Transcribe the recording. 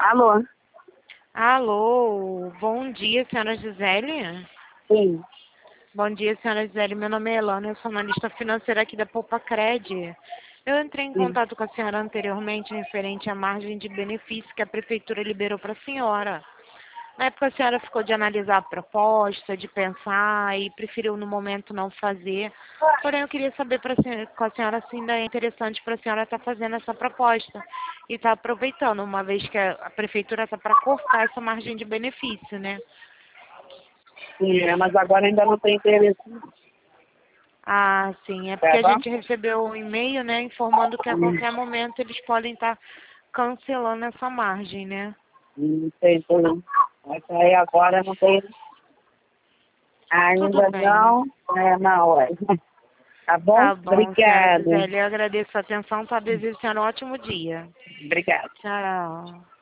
Alô? Alô, bom dia, senhora Gisele. Sim. Bom dia, senhora Gisele. Meu nome é Elana, eu sou analista financeira aqui da Poupa-Cred. Eu entrei em Sim. contato com a senhora anteriormente referente à margem de benefício que a prefeitura liberou para a senhora. Na época a senhora ficou de analisar a proposta, de pensar e preferiu no momento não fazer. Porém, eu queria saber com a senhora se ainda é interessante para a senhora estar fazendo essa proposta e estar aproveitando, uma vez que a prefeitura está para cortar essa margem de benefício, né? Sim, mas agora ainda não tem interesse. Ah, sim, é porque Tá a bom? gente recebeu um e-mail, né, informando que a qualquer momento eles podem estar cancelando essa margem, né? Não tem problema. Mas aí agora não tem. Tudo Ainda bem. não é na hora. Tá bom? Tá bom, senhora Obrigada. Gisele. Eu agradeço a atenção, tá? Desejo a senhora um ótimo dia. Obrigada. Tchau.